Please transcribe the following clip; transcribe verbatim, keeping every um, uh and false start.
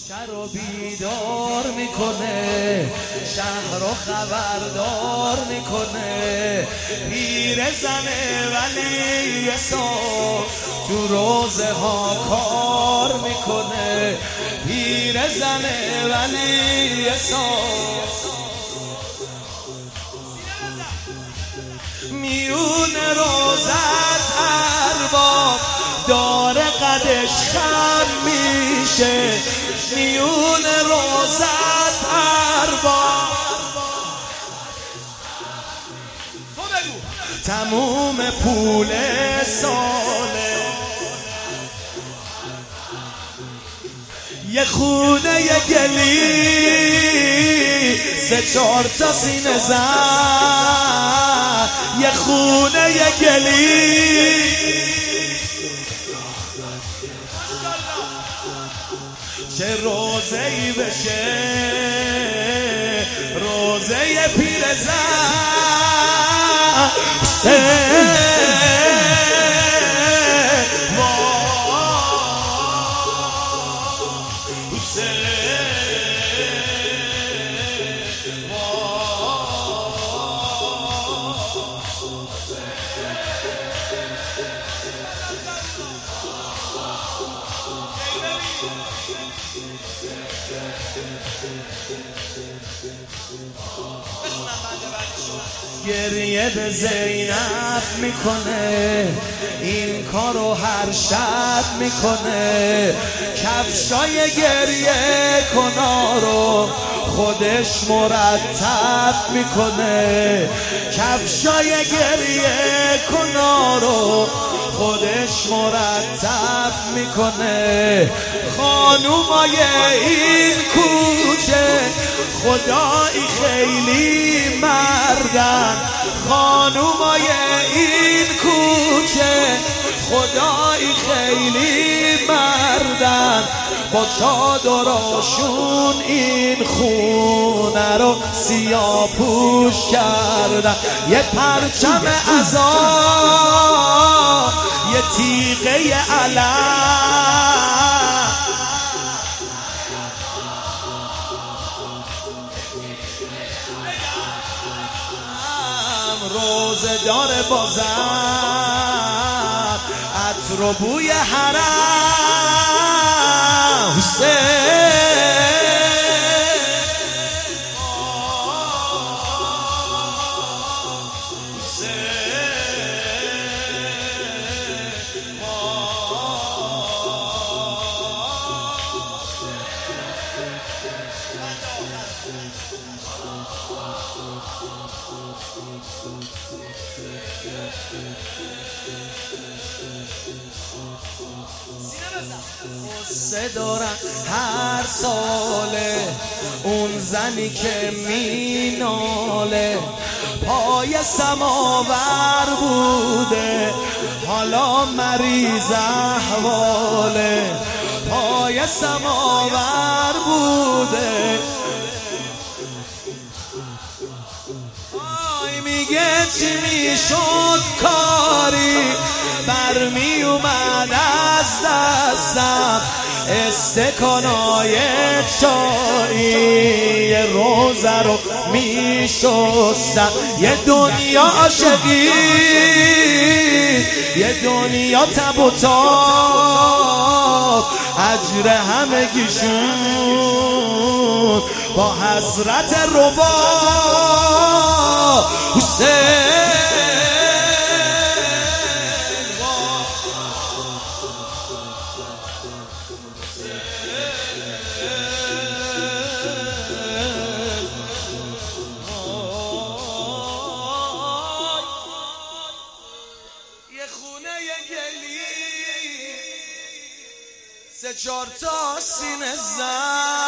شهر رو بیدار میکنه، شهر رو خبردار میکنه. پیر زنه ولی حساب تو روزه ها کار میکنه. پیر زنه ولی حساب میون روزت ارباب داره قدش خم میشه. میون روزت ارباب تموم پول ساله، یه خونه یه گلی سه چهار تا سینه زن. یه خونه یه گلی چه روزه ای بشه، روزه پیر زن. گریه به زینب میکنه، این کارو هر شب میکنه. کفشای گریه کنا رو خودش مرتب میکنه. کفشای گریه کنا رو خودش مرتب میکنه. خانومای این کوچه خدایی خیلی مردن. خانومای این کوچه خدایی خیلی مردن. با چادراشون این خونه رو سیاه پوش کردن. یه پرچم عذاب، یه تیغه علم، روزه داره بازم عطر و بوی حرم. حسین قصه دارن هر ساله اون زنی که میناله. پای سماور بوده حالا مریض احواله. پای سماور بوده آی میگه چی میشد کاری برمی اومد از دستم. استکانای چایی یه روزه رو می شستم. یه دنیا عاشقی، یه دنیا تب و تاب، اجر همگیشون با حضرت ربا. حسین سه چهار تا سینه زن.